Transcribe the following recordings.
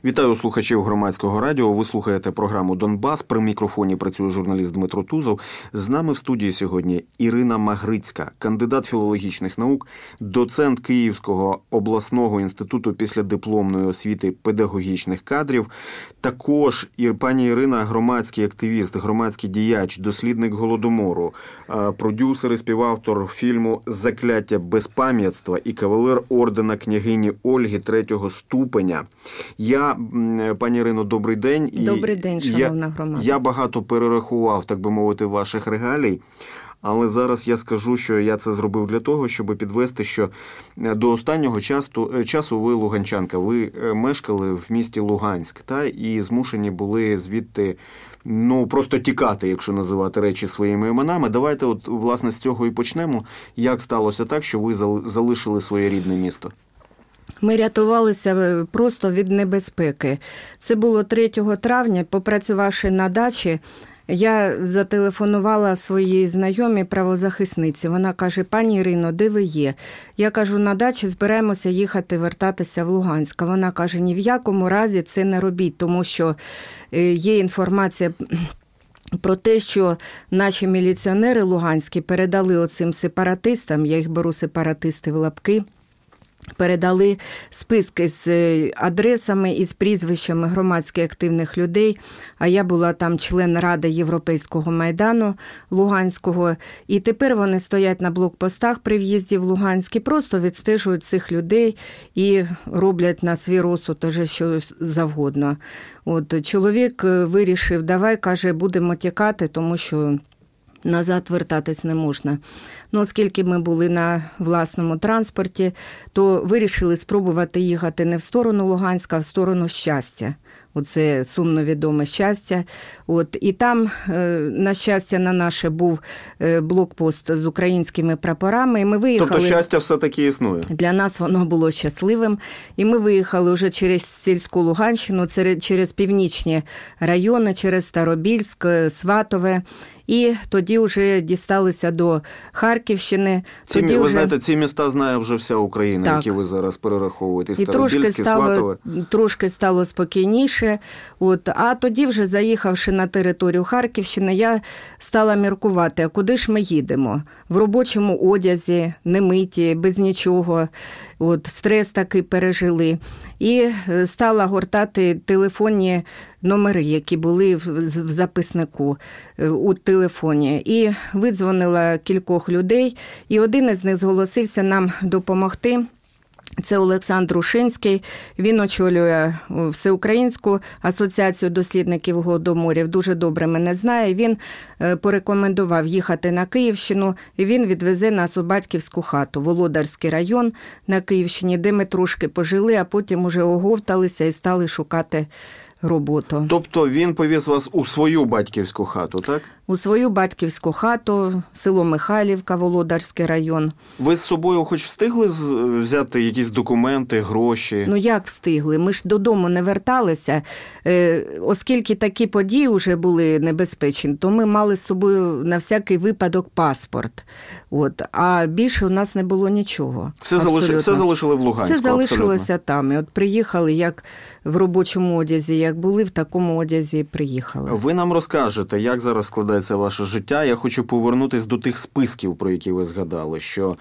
Вітаю слухачів Громадського радіо. Ви слухаєте програму «Донбас». При мікрофоні працює журналіст Дмитро Тузов. З нами в студії сьогодні Ірина Магрицька, кандидат філологічних наук, доцент Київського обласного інституту післядипломної освіти педагогічних кадрів. Також пані Ірина – громадський активіст, громадський діяч, дослідник Голодомору, продюсер і співавтор фільму «Закляття безпам'ятства» і кавалер ордена княгині Ольги 3-го ступеня. Пані Ірино, добрий день. Добрий день, шановна громада. Я багато перерахував, так би мовити, ваших регалій, але зараз я скажу, що я це зробив для того, щоб підвести, що до останнього часу ви луганчанка, ви мешкали в місті Луганськ, і змушені були звідти, просто тікати, якщо називати речі своїми іменами. Давайте, власне, з цього і почнемо. Як сталося так, що ви залишили своє рідне місто? Ми рятувалися просто від небезпеки. Це було 3 травня, попрацювавши на дачі, я зателефонувала своїй знайомій правозахисниці. Вона каже: пані Ірино, де ви є? Я кажу: на дачі, збираємося вертатися в Луганськ. Вона каже: ні в якому разі це не робіть, тому що є інформація про те, що наші міліціонери луганські передали оцим сепаратистам, я їх беру сепаратисти в лапки, передали списки з адресами і з прізвищами громадськи активних людей, а я була там член Ради Європейського Майдану Луганського, і тепер вони стоять на блокпостах при в'їзді в Луганськ і просто відстежують цих людей і роблять на свій розсуд уже що завгодно. Чоловік вирішив: давай, каже, будемо тікати, тому що назад вертатись не можна. Оскільки ми були на власному транспорті, то вирішили спробувати їхати не в сторону Луганська, а в сторону Щастя. Оце сумно відоме Щастя. І там, на щастя, на наше був блокпост з українськими прапорами. І ми виїхали. Тобто Щастя все-таки існує? Для нас воно було щасливим. І ми виїхали вже через сільську Луганщину, через північні райони, через Старобільськ, Сватове. І тоді вже дісталися до Харківщини. Ви знаєте, ці міста знає вже вся Україна, так, які ви зараз перераховуєте. І трошки стало спокійніше. А тоді вже, заїхавши на територію Харківщини, я стала міркувати, а куди ж ми їдемо? В робочому одязі, немиті, без нічого. Стрес такий пережили. І стала гортати телефонні номери, які були в записнику у телефоні. І видзвонила кількох людей, і один із них зголосився нам допомогти. Це Олександр Рушинський, він очолює Всеукраїнську асоціацію дослідників Голодоморів, дуже добре мене знає. Він порекомендував їхати на Київщину, і він відвезе нас у батьківську хату, Володарський район на Київщині, де ми трошки пожили, а потім уже оговталися і стали шукати роботу. Тобто він повіз вас у свою батьківську хату, так? У свою батьківську хату, село Михайлівка, Володарський район. Ви з собою хоч встигли взяти якісь документи, гроші? Як встигли? Ми ж додому не верталися. Оскільки такі події вже були небезпечні, то ми мали з собою на всякий випадок паспорт. А більше у нас не було нічого. Все залишили в Луганську? Все залишилося там. І приїхали як в робочому одязі, як були в такому одязі і приїхали. Ви нам розкажете, як зараз складається ваше життя. Я хочу повернутися до тих списків, про які ви згадали, що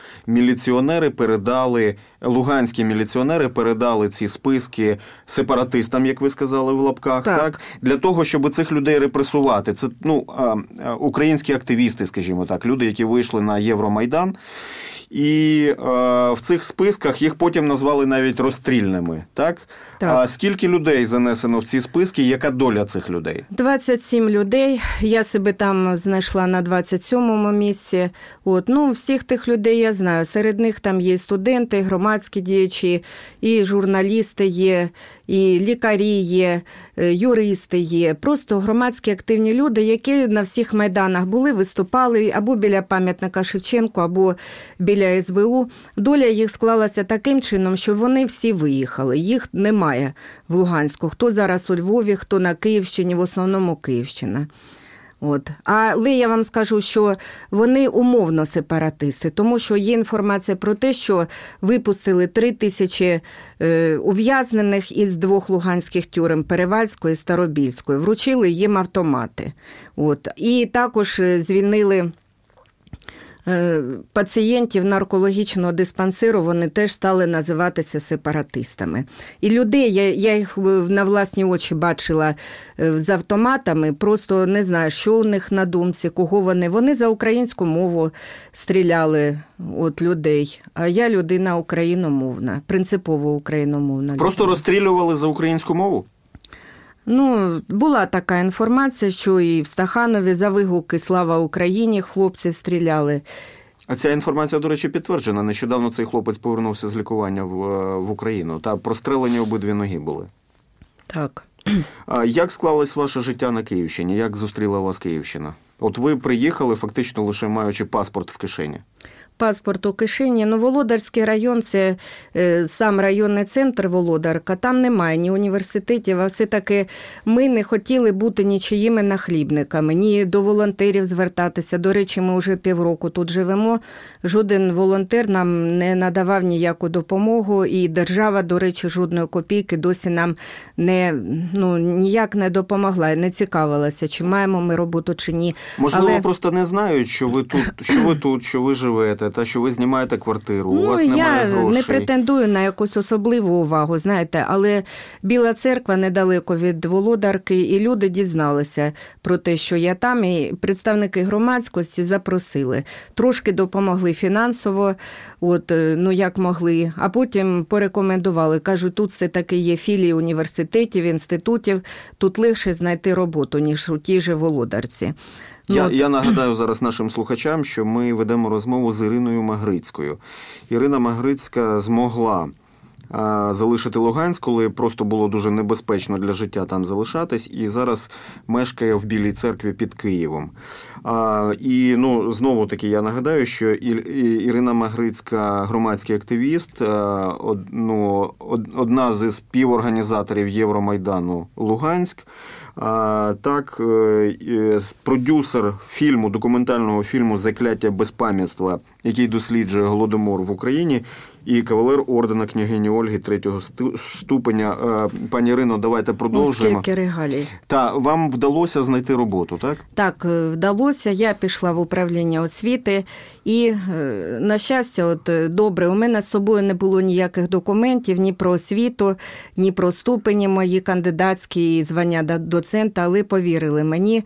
луганські міліціонери передали ці списки сепаратистам, як ви сказали в лапках, так? Для того, щоб цих людей репресувати. Це, українські активісти, скажімо так, люди, які вийшли на Євромайдан. І в цих списках їх потім назвали навіть розстрільними, так? А скільки людей занесено в ці списки, яка доля цих людей? 27 людей, я себе там знайшла на 27-му місці. Всіх тих людей я знаю, серед них там є студенти, громадські діячі, і журналісти є, і лікарі є, юристи є, просто громадські активні люди, які на всіх майданах були, виступали або біля пам'ятника Шевченку, або біля СБУ. Доля їх склалася таким чином, що вони всі виїхали, їх немає в Луганську. Хто зараз у Львові, хто на Київщині, в основному Київщина. Але я вам скажу, що вони умовно сепаратисти, тому що є інформація про те, що випустили 3000 ув'язнених із 2 луганських тюрем – Перевальської і Старобільської. Вручили їм автомати. І також звільнили пацієнтів наркологічного диспансеру, вони теж стали називатися сепаратистами. І людей, я їх на власні очі бачила з автоматами, просто не знаю, що у них на думці, кого вони. Вони за українську мову стріляли людей, а я людина україномовна, принципово україномовна. Просто розстрілювали за українську мову? Була така інформація, що і в Стаханові за вигуки «Слава Україні» хлопців стріляли. А ця інформація, до речі, підтверджена. Нещодавно цей хлопець повернувся з лікування в Україну. Та прострелені обидві ноги були. Так. А як склалось ваше життя на Київщині? Як зустріла вас Київщина? Ви приїхали, фактично лише маючи паспорт в кишені. Паспорт у кишені. Володарський район – це сам районний центр Володарка. Там немає ні університетів, а все-таки ми не хотіли бути нічиїми нахлібниками, ні до волонтерів звертатися. До речі, ми вже півроку тут живемо. Жоден волонтер нам не надавав ніяку допомогу, і держава, до речі, жодної копійки досі нам ніяк не допомогла, не цікавилася, чи маємо ми роботу, чи ні. Можливо, просто не знають, що ви тут, що ви живете, та що ви знімаєте квартиру, у вас немає грошей. Я не претендую на якусь особливу увагу, знаєте, але Біла Церква недалеко від Володарки, і люди дізналися про те, що я там, і представники громадськості запросили. Трошки допомогли фінансово, як могли, а потім порекомендували. Кажуть, тут все-таки є філії університетів, інститутів, тут легше знайти роботу, ніж у тій же Володарці. Я нагадаю зараз нашим слухачам, що ми ведемо розмову з Іриною Магрицькою. Ірина Магрицька змогла залишити Луганськ, коли просто було дуже небезпечно для життя там залишатись, і зараз мешкає в Білій Церкві під Києвом. І знову-таки я нагадаю, що Ірина Магрицька – громадський активіст, одна з співорганізаторів Євромайдану Луганськ, продюсер документального фільму «Закляття безпам'ятства», який досліджує Голодомор в Україні, і кавалер ордена княгині Ольги 3-го ступеня. Пані Ірино, давайте продовжуємо. Скільки регалій. Вам вдалося знайти роботу, так? Так, вдалося. Я пішла в управління освіти і, на щастя, добре, у мене з собою не було ніяких документів ні про освіту, ні про ступені мої кандидатські і звання доцента, але повірили мені.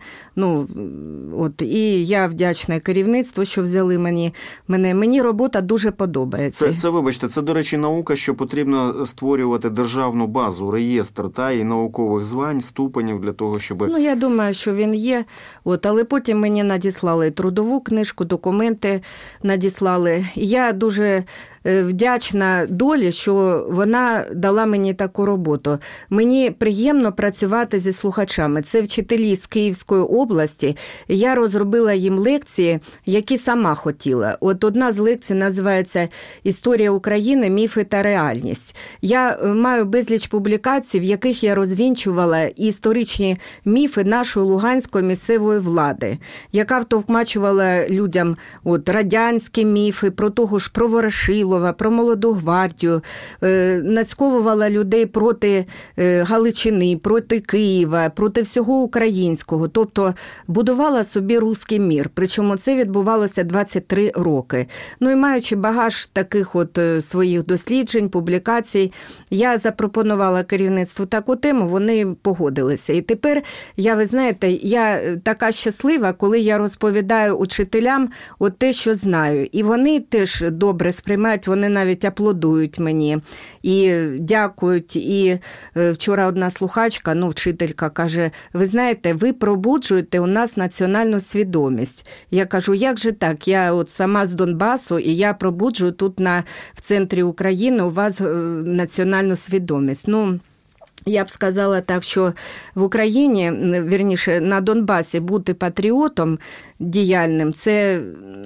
І я вдячна керівництву, що взяли мене. Мені робота дуже подобається. Вибачте, це, до речі, наука, що потрібно створювати державну базу, реєстр, і наукових звань, ступенів для того, щоб... Я думаю, що він є. Але потім мені надіслали трудову книжку, документи надіслали. Я дуже вдячна долі, що вона дала мені таку роботу. Мені приємно працювати зі слухачами. Це вчителі з Київської області. Я розробила їм лекції, які сама хотіла. Одна з лекцій називається «Історія України. Міфи та реальність». Я маю безліч публікацій, в яких я розвінчувала історичні міфи нашої луганської місцевої влади, яка втовкмачувала людям радянські міфи, про того ж про Ворошилова, про Молоду гвардію, нацьковувала людей проти Галичини, проти Києва, проти всього українського. Тобто будувала собі руський мір. Причому це відбувалося 23 роки. І маючи багаж таких своїх досліджень, публікацій, я запропонувала керівництву таку тему, вони погодилися. І тепер, ви знаєте, я така щаслива, коли я розповідаю учителям те, що знаю. І вони теж добре сприймають, вони навіть аплодують мені і дякують. І вчора одна слухачка, вчителька, каже, ви знаєте, ви пробуджуєте у нас національну свідомість. Я кажу, як же так? Я сама з Донбасу, і я пробуджую тут в центрі України у вас національну свідомість. Я б сказала так, що в Україні, вірніше, на Донбасі бути патріотом діяльним – це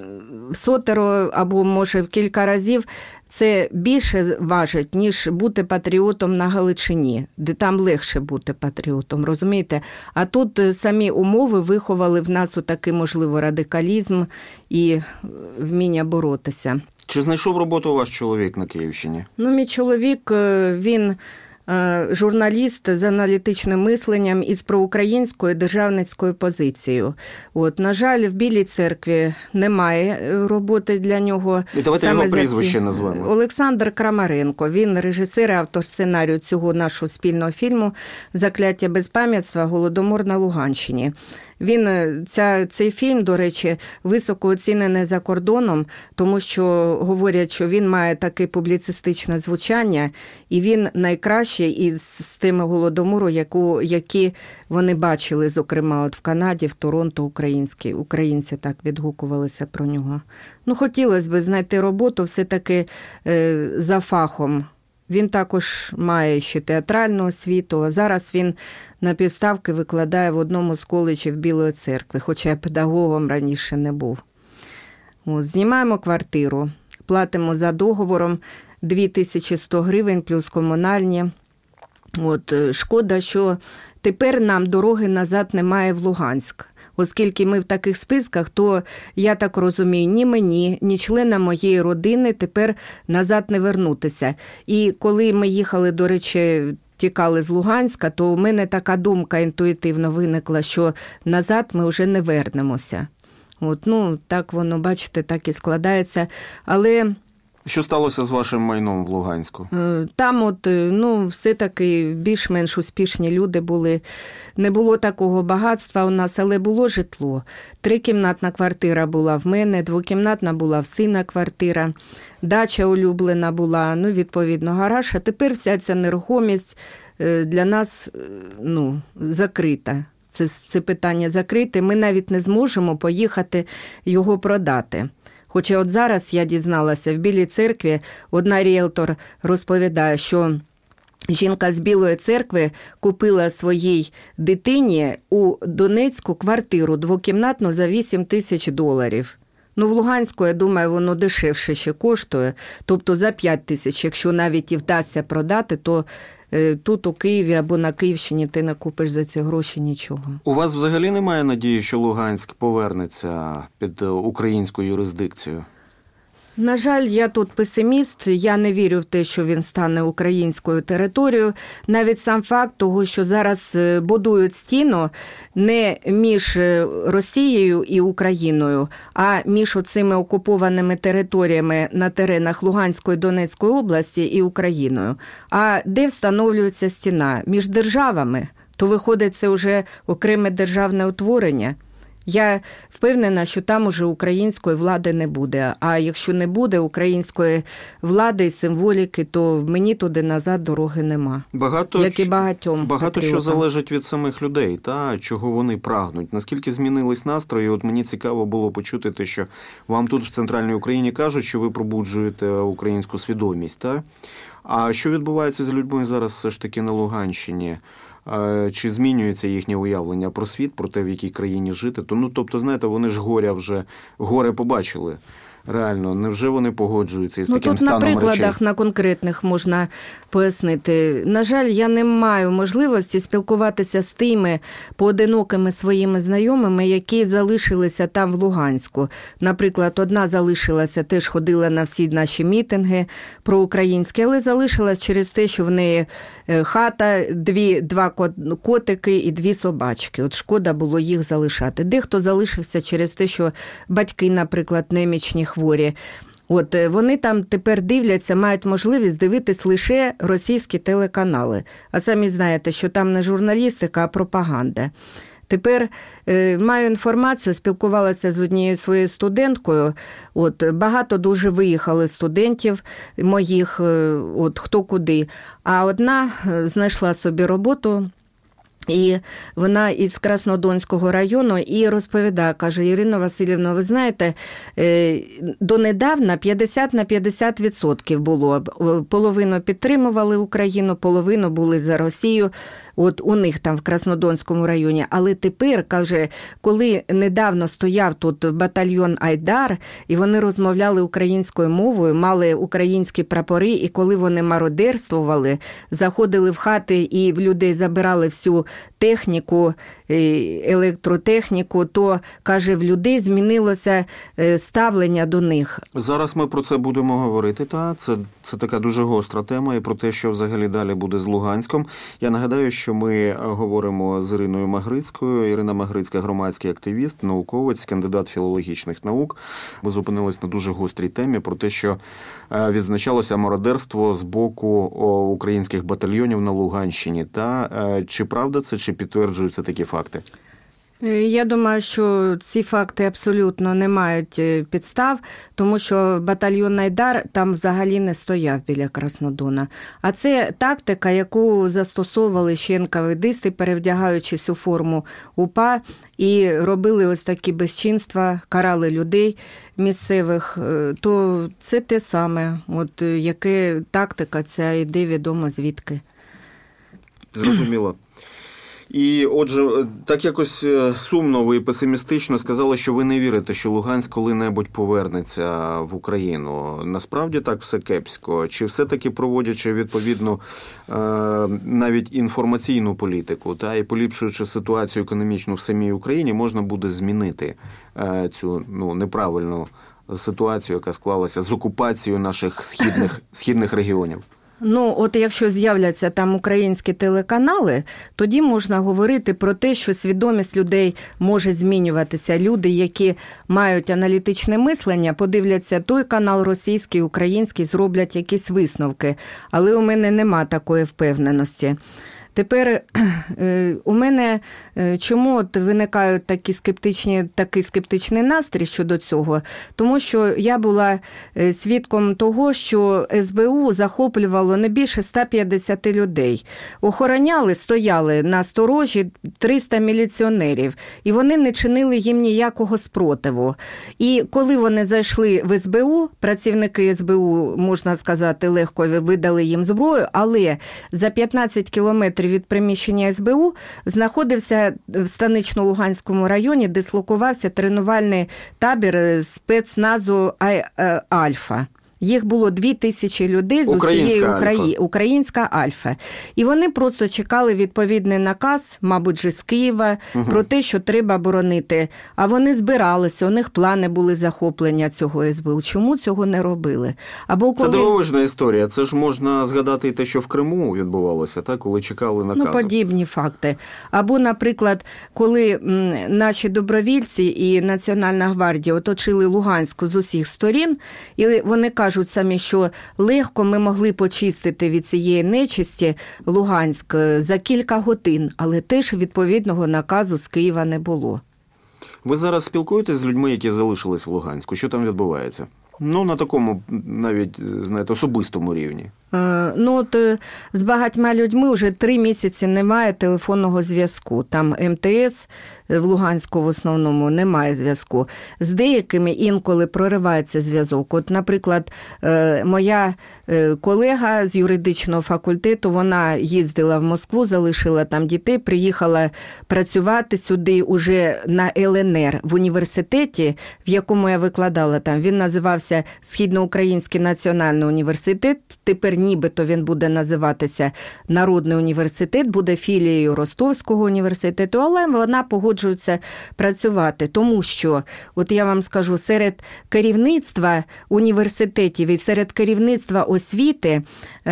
сотеро або, може, в кілька разів це більше важить, ніж бути патріотом на Галичині, де там легше бути патріотом, розумієте? А тут самі умови виховали в нас отакий, можливо, радикалізм і вміння боротися. Чи знайшов роботу ваш чоловік на Київщині? Ну, мій чоловік, він журналіст з аналітичним мисленням і з проукраїнською державницькою позицією. От, на жаль, в Білій церкві немає роботи для нього. І давайте його прізвище назвемо. Олександр Крамаренко. Він режисер і автор сценарію цього нашого спільного фільму «Закляття безпам'ятства. Голодомор на Луганщині». Цей фільм, до речі, високо оцінений за кордоном, тому що говорять, що він має таке публіцистичне звучання, і він найкращий із теми Голодомору, які вони бачили, зокрема, от в Канаді, в Торонто, українці так відгукувалися про нього. Ну, хотілося б знайти роботу все-таки за фахом. Він також має ще театральну освіту, а зараз він на півставки викладає в одному з коледжів Білої церкви, хоча педагогом раніше не був. От, знімаємо квартиру, платимо за договором 2100 гривень плюс комунальні. От, шкода, що тепер нам дороги назад немає в Луганськ. Оскільки ми в таких списках, то, я так розумію, ні мені, ні членам моєї родини тепер назад не вернутися. І коли ми їхали, до речі, тікали з Луганська, то у мене така думка інтуїтивно виникла, що назад ми вже не вернемося. От, ну, так воно, бачите, так і складається. Але... Що сталося з вашим майном в Луганську? Там все-таки більш-менш успішні люди були. Не було такого багатства у нас, але було житло. 3-кімнатна квартира була в мене, 2-кімнатна була в сина квартира, дача улюблена була, відповідно, гараж. А тепер вся ця нерухомість для нас, закрита. Це питання закрите. Ми навіть не зможемо поїхати його продати. Хоча от зараз я дізналася, в Білій церкві одна ріелтор розповідає, що жінка з Білої церкви купила своїй дитині у Донецьку квартиру 2-кімнатну за $8,000. В Луганську, я думаю, воно дешевше ще коштує, тобто за 5,000. Якщо навіть і вдасться продати, то тут у Києві або на Київщині ти не купиш за ці гроші нічого. У вас взагалі немає надії, що Луганськ повернеться під українську юрисдикцію? На жаль, я тут песиміст, я не вірю в те, що він стане українською територією. Навіть сам факт того, що зараз будують стіну не між Росією і Україною, а між оцими окупованими територіями на теренах Луганської і Донецької області і Україною. А де встановлюється стіна? Між державами. То виходить, це вже окреме державне утворення. Я впевнена, що там уже української влади не буде. А якщо не буде української влади і символіки, то мені туди назад дороги нема. Як і багатьом. Багато що залежить від самих людей, чого вони прагнуть. Наскільки змінились настрої? От мені цікаво було почути те, що вам тут в Центральній Україні кажуть, що ви пробуджуєте українську свідомість. А що відбувається з людьми зараз все ж таки на Луганщині? Чи змінюється їхнє уявлення про світ, про те, в якій країні жити? Тобто, знаєте, вони ж горе побачили. Реально, невже вони погоджуються із таким станом речей? Тут на прикладах, на конкретних можна пояснити. На жаль, я не маю можливості спілкуватися з тими поодинокими своїми знайомими, які залишилися там в Луганську. Наприклад, одна залишилася, теж ходила на всі наші мітинги проукраїнські, але залишилась через те, що в неї хата, 2 котики і 2 собачки. От шкода було їх залишати. Дехто залишився через те, що батьки, наприклад, немічні, хворі. От вони там тепер дивляться, мають можливість дивитись лише російські телеканали. А самі знаєте, що там не журналістика, а пропаганда. Тепер маю інформацію, спілкувалася з однією своєю студенткою. Багато дуже виїхали студентів моїх, хто куди. А одна знайшла собі роботу І вона із Краснодонського району і розповідає, каже: Ірина Васильівна, ви знаєте, донедавна 50% було. Половину підтримували Україну, половину були за Росію. От у них там в Краснодонському районі. Але тепер, каже, коли недавно стояв тут батальйон «Айдар», і вони розмовляли українською мовою, мали українські прапори, і коли вони мародерствували, заходили в хати і в людей забирали всю техніку, електротехніку, то, каже, в людей змінилося ставлення до них. Зараз ми про це будемо говорити, це така дуже гостра тема, і про те, що взагалі далі буде з Луганськом. Я нагадаю, що ми говоримо з Іриною Магрицькою. Ірина Магрицька – громадський активіст, науковець, кандидат філологічних наук. Ми зупинились на дуже гострій темі про те, що відзначалося мародерство з боку українських батальйонів на Луганщині. Чи правда це, чи підтверджуються такі факти? Я думаю, що ці факти абсолютно не мають підстав, тому що батальйон «Айдар» там взагалі не стояв біля Краснодона. А це тактика, яку застосовували ще НКВДисти, перевдягаючись у форму УПА, і робили ось такі безчинства, карали людей місцевих. То це те саме, от яка тактика ця йде відомо звідки. Зрозуміло. І, отже, так якось сумно ви і песимістично сказали, що ви не вірите, що Луганськ коли-небудь повернеться в Україну. Насправді так все кепсько? Чи все-таки проводячи відповідну навіть інформаційну політику і поліпшуючи ситуацію економічну в самій Україні, можна буде змінити цю неправильну ситуацію, яка склалася з окупацією наших східних регіонів? От якщо з'являться там українські телеканали, тоді можна говорити про те, що свідомість людей може змінюватися. Люди, які мають аналітичне мислення, подивляться той канал російський, український, зроблять якісь висновки. Але у мене нема такої впевненості. Тепер у мене чому от виникають такий скептичний настрій щодо цього? Тому що я була свідком того, що СБУ захоплювало не більше 150 людей. Охороняли, стояли на сторожі 300 міліціонерів, і вони не чинили їм ніякого спротиву. І коли вони зайшли в СБУ, працівники СБУ, можна сказати, легко видали їм зброю, але за 15 кілометрів від приміщення СБУ знаходився в Станично-Луганському районі, дислокувався тренувальний табір спецназу «Альфа». Їх було 2000 людей з усієї України. Українська Альфа. І вони просто чекали відповідний наказ, мабуть, же з Києва, про те, що треба боронити. А вони збиралися, у них плани були захоплення цього СБУ. Чому цього не робили? Це дивовижна історія. Це ж можна згадати і те, що в Криму відбувалося, коли чекали наказу. Подібні факти. Або, наприклад, коли наші добровільці і Національна гвардія оточили Луганську з усіх сторін, і вони кажуть самі, що легко ми могли почистити від цієї нечисті Луганськ за кілька годин, але теж відповідного наказу з Києва не було. Ви зараз спілкуєтесь з людьми, які залишились в Луганську? Що там відбувається? На такому, навіть, особистому рівні. З багатьма людьми вже 3 місяці немає телефонного зв'язку. Там МТС в Луганську в основному немає зв'язку. З деякими інколи проривається зв'язок. От, наприклад, моя колега з юридичного факультету, вона їздила в Москву, залишила там дітей, приїхала працювати сюди уже на ЛНР в університеті, в якому я викладала там. Він називався Східноукраїнський національний університет. Тепер нібито він буде називатися Народний університет, буде філією Ростовського університету, але вона погоджується працювати. Тому що, от я вам скажу, серед керівництва університетів і серед керівництва освіти,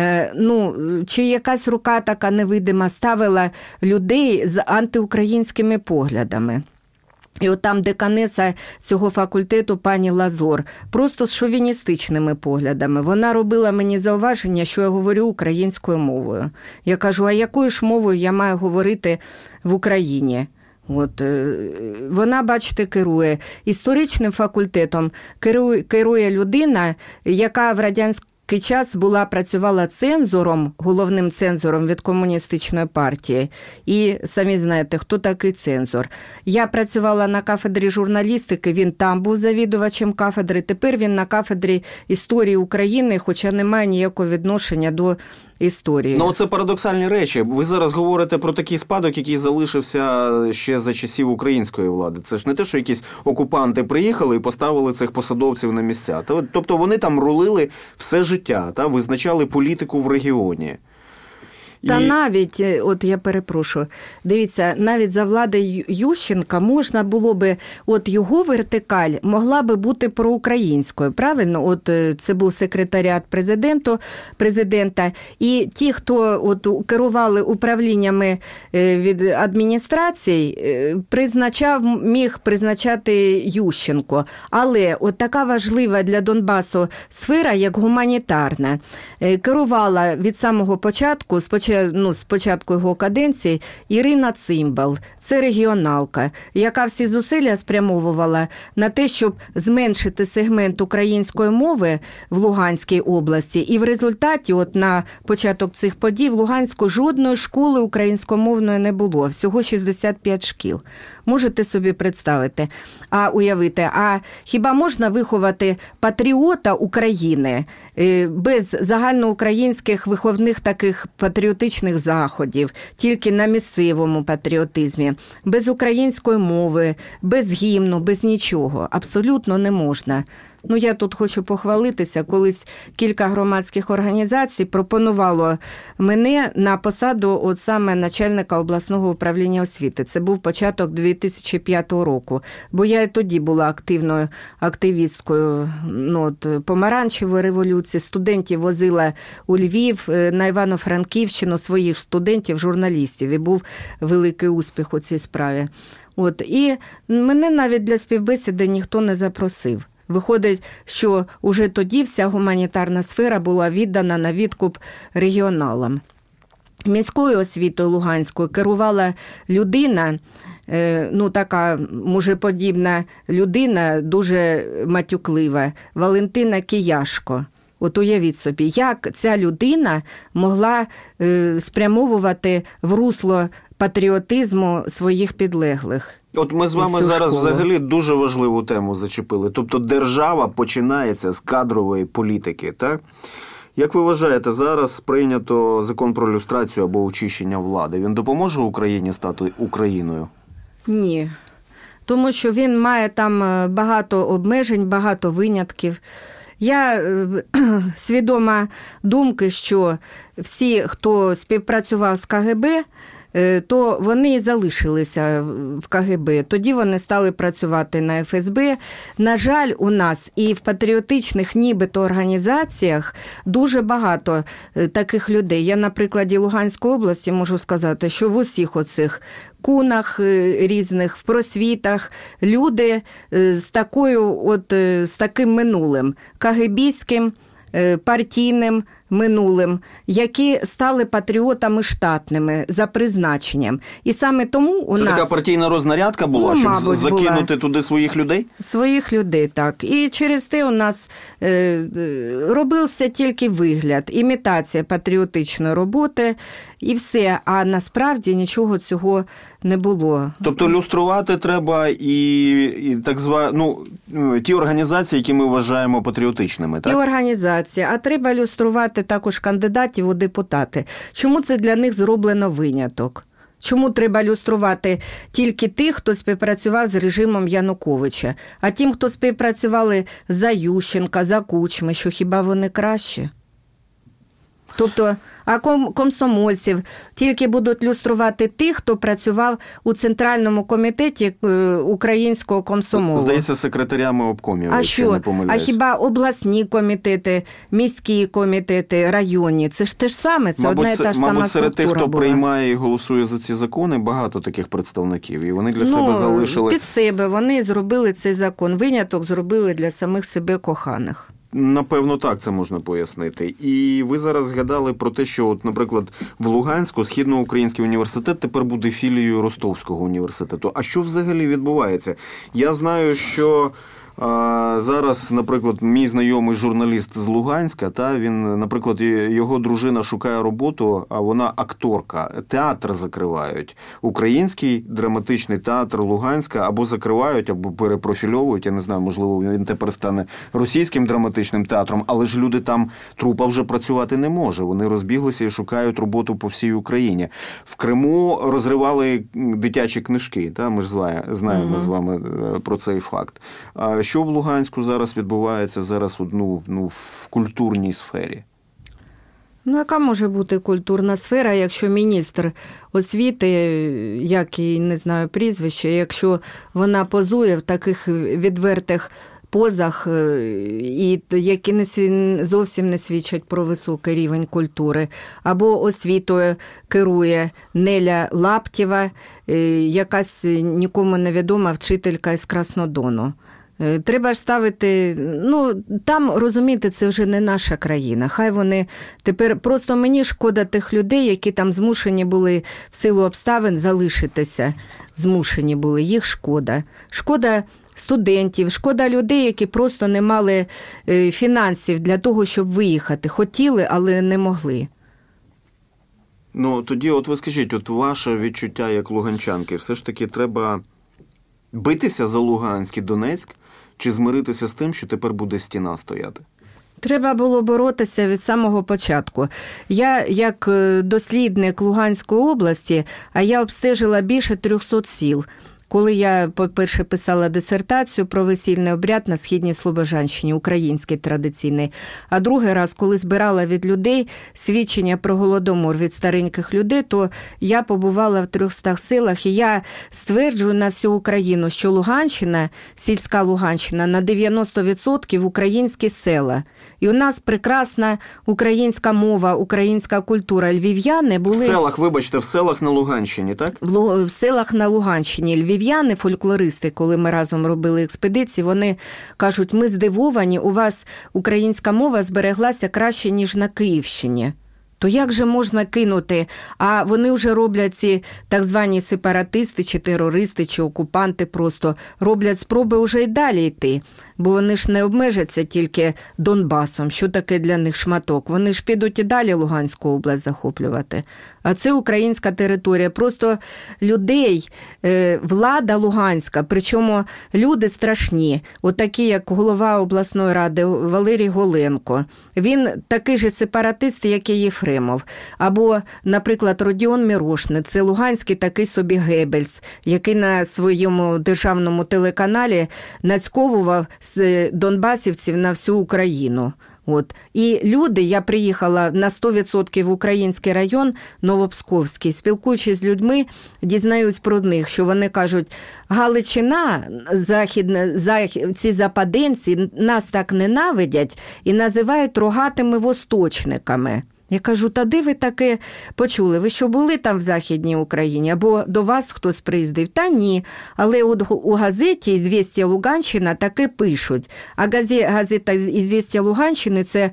чи якась рука така невидима ставила людей з антиукраїнськими поглядами. І от там деканеса цього факультету пані Лазор, просто з шовіністичними поглядами. Вона робила мені зауваження, що я говорю українською мовою. Я кажу, а якою ж мовою я маю говорити в Україні? От, вона, бачите, керує історичним факультетом, керує людина, яка в деякий час працювала цензором, головним цензором від комуністичної партії. І самі знаєте, хто такий цензор. Я працювала на кафедрі журналістики, він там був завідувачем кафедри. Тепер він на кафедрі історії України, хоча не має ніякого відношення до історії. Ну, це парадоксальні речі. Ви зараз говорите про такий спадок, який залишився ще за часів української влади. Це ж не те, що якісь окупанти приїхали і поставили цих посадовців на місця. Тобто вони там рулили все життя, визначали політику в регіоні. Та навіть, от я перепрошую, дивіться, навіть за влади Ющенка можна було би, от його вертикаль могла би бути проукраїнською, правильно? От це був секретаріат президента, і ті, хто от керували управліннями від адміністрацій, міг призначати Ющенко. Але от така важлива для Донбасу сфера, як гуманітарна, керувала від самого початку, з початку його каденції, Ірина Цимбал. Це регіоналка, яка всі зусилля спрямовувала на те, щоб зменшити сегмент української мови в Луганській області. І в результаті, от на початок цих подій, в Луганську жодної школи українськомовної не було. Всього 65 шкіл. Можете собі представити, уявити, а хіба можна виховати патріота України без загальноукраїнських виховних таких патріотичних заходів, тільки на місцевому патріотизмі, без української мови, без гімну, без нічого? Абсолютно не можна. Я тут хочу похвалитися. Колись кілька громадських організацій пропонувало мене на посаду от саме начальника обласного управління освіти. Це був початок 2005 року. Бо я і тоді була активною активісткою помаранчевої революції. Студентів возила у Львів, на Івано-Франківщину своїх студентів, журналістів. І був великий успіх у цій справі. І мене навіть для співбесіди ніхто не запросив. Виходить, що уже тоді вся гуманітарна сфера була віддана на відкуп регіоналам. Міською освітою Луганською керувала людина, така мужеподібна людина, дуже матюклива, Валентина Кияшко. От уявіть собі, як ця людина могла спрямовувати в русло патріотизму своїх підлеглих. От ми з вами зараз взагалі дуже важливу тему зачепили. Тобто держава починається з кадрової політики, так? Як ви вважаєте, зараз прийнято закон про люстрацію або очищення влади. Він допоможе Україні стати Україною? Ні. Тому що він має там багато обмежень, багато винятків. Я свідома думки, що всі, хто співпрацював з КГБ, то вони і залишилися в КГБ. Тоді вони стали працювати на ФСБ. На жаль, у нас і в патріотичних нібито організаціях дуже багато таких людей. Я на прикладі Луганської області можу сказати, що в усіх оцих кунах різних, в просвітах люди з таким минулим, КГБським, партійним минулим, які стали патріотами штатними за призначенням. І саме тому у нас... Це така партійна рознарядка була, щоб закинути туди своїх людей? Своїх людей, так. І через те у нас робився тільки вигляд, імітація патріотичної роботи і все. А насправді нічого цього не було. Тобто люструвати треба і так звані, ті організації, які ми вважаємо патріотичними, так? І організації. А треба люструвати також кандидатів у депутати. Чому це для них зроблено виняток? Чому треба люструвати тільки тих, хто співпрацював з режимом Януковича? А тим, хто співпрацювали за Ющенка, за Кучми, що хіба вони кращі? Тобто, а комсомольців тільки будуть люструвати тих, хто працював у Центральному комітеті українського комсомолу. Здається, секретарями обкомів, якщо не помиляюсь. А хіба обласні комітети, міські комітети, районні? Це ж те ж саме, це одна і та ж сама структура була. Мабуть, серед тих, хто приймає і голосує за ці закони, багато таких представників. І вони для себе залишили... Під себе вони зробили цей закон. Виняток зробили для самих себе коханих. Напевно, так це можна пояснити. І ви зараз згадали про те, що, наприклад, в Луганську Східноукраїнський університет тепер буде філією Ростовського університету. А що взагалі відбувається? Я знаю, що Зараз, наприклад, мій знайомий журналіст з Луганська, він, наприклад, його дружина шукає роботу, а вона акторка. Театр закривають. Український драматичний театр Луганська або закривають, або перепрофільовують. Я не знаю, можливо, він тепер стане російським драматичним театром, але ж люди там, трупа вже працювати не може. Вони розбіглися і шукають роботу по всій Україні. В Криму розривали дитячі книжки, ми ж знаємо з вами про цей факт. Що в Луганську зараз відбувається в культурній сфері? Яка може бути культурна сфера, якщо міністр освіти, як і не знаю прізвище, якщо вона позує в таких відвертих позах, і які зовсім не свідчать про високий рівень культури. Або освітою керує Неля Лаптєва, якась нікому невідома вчителька із Краснодону. Треба ж ставити, там, розумієте, це вже не наша країна. Хай вони тепер, просто мені шкода тих людей, які там змушені були в силу обставин залишитися. Змушені були, їх шкода. Шкода студентів, шкода людей, які просто не мали фінансів для того, щоб виїхати. Хотіли, але не могли. Тоді, ви скажіть, ваше відчуття як луганчанки, все ж таки треба битися за Луганськ і Донецьк, чи змиритися з тим, що тепер буде стіна стояти? Треба було боротися від самого початку. Я, як дослідник Луганської області, я обстежила більше 300 сіл. Коли я, по-перше, писала дисертацію про весільний обряд на Східній Слобожанщині, український традиційний, а другий раз, коли збирала від людей свідчення про голодомор від стареньких людей, то я побувала в 300 селах, і я стверджую на всю Україну, що Луганщина, сільська Луганщина, на 90% українські села. І у нас прекрасна українська мова, українська культура. Львів'яни були... В селах на Луганщині, так? В селах на Луганщині. Львів'яни, фольклористи, коли ми разом робили експедиції, вони кажуть, ми здивовані, у вас українська мова збереглася краще, ніж на Київщині. То як же можна кинути? А вони вже роблять ці так звані сепаратисти, чи терористи, чи окупанти просто роблять спроби вже й далі йти. Бо вони ж не обмежаться тільки Донбасом. Що таке для них шматок? Вони ж підуть і далі Луганську область захоплювати. А це українська територія. Просто людей, влада Луганська, причому люди страшні. Отакі, як голова обласної ради Валерій Голенко. Він такий же сепаратист, як і Єфремов. Або, наприклад, Родіон Мірошник. Це луганський такий собі Геббельс, який на своєму державному телеканалі нацьковував з донбасівців на всю Україну. І люди, я приїхала на 100% в український район Новопсковський, спілкуючись з людьми, дізнаюсь про них, що вони кажуть, Галичина, ці западенці нас так ненавидять і називають рогатими восточниками. Я кажу, та де ви таке почули? Ви що були там в Західній Україні? Або до вас хтось приїздив? Та ні. Але у газеті «Ізвістія Луганщина» таке пишуть. А газета «Ізвістія Луганщини» – це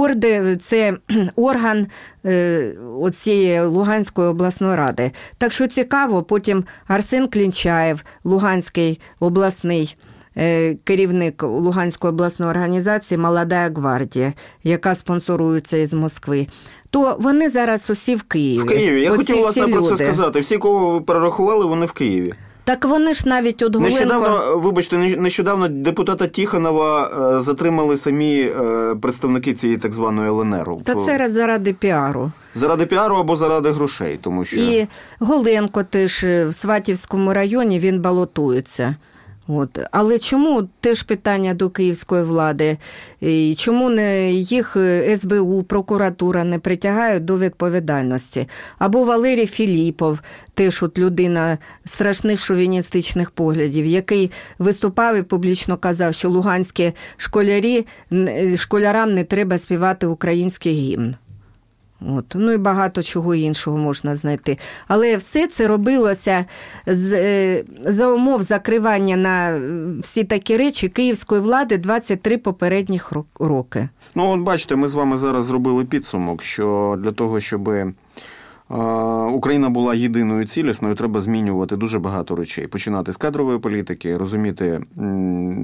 орган оцієї Луганської обласної ради. Так що цікаво, потім Арсен Клінчаєв, Луганський обласний керівник Луганської обласної організації «Молода гвардія», яка спонсорується із Москви, то вони зараз усі в Києві. В Києві. Я хотів, власне, про це сказати. Всі, кого ви перерахували, вони в Києві. Так вони ж навіть от Голенко... Нещодавно депутата Тихонова затримали самі представники цієї так званої ЛНР. Та це заради піару. Заради піару або заради грошей, тому що... І Голенко теж в Сватівському районі, він балотується. Але чому теж питання до київської влади? І чому не їх СБУ, прокуратура не притягають до відповідальності? Або Валерій Філіпов, теж людина страшних шовіністичних поглядів, який виступав і публічно казав, що луганські школярам не треба співати український гімн. І багато чого іншого можна знайти. Але все це робилося за умов закривання на всі такі речі київської влади 23 попередніх роки. Бачите, ми з вами зараз зробили підсумок, що для того, щоб Україна була єдиною цілісною, треба змінювати дуже багато речей. Починати з кадрової політики, розуміти,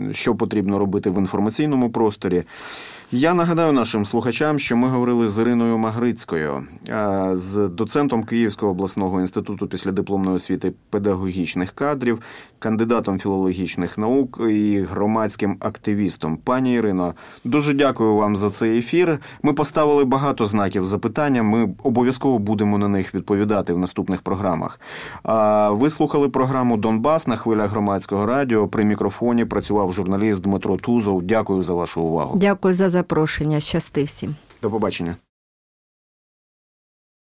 що потрібно робити в інформаційному просторі. Я нагадаю нашим слухачам, що ми говорили з Іриною Магрицькою, з доцентом Київського обласного інституту післядипломної освіти педагогічних кадрів, кандидатом філологічних наук і громадським активістом. Пані Ірино, дуже дякую вам за цей ефір. Ми поставили багато знаків запитання, ми обов'язково будемо на них відповідати в наступних програмах. Ви слухали програму «Донбас» на хвилях Громадського радіо. При мікрофоні працював журналіст Дмитро Тузов. Дякую за вашу увагу. Дякую за запрошення. Щасти всім. До побачення.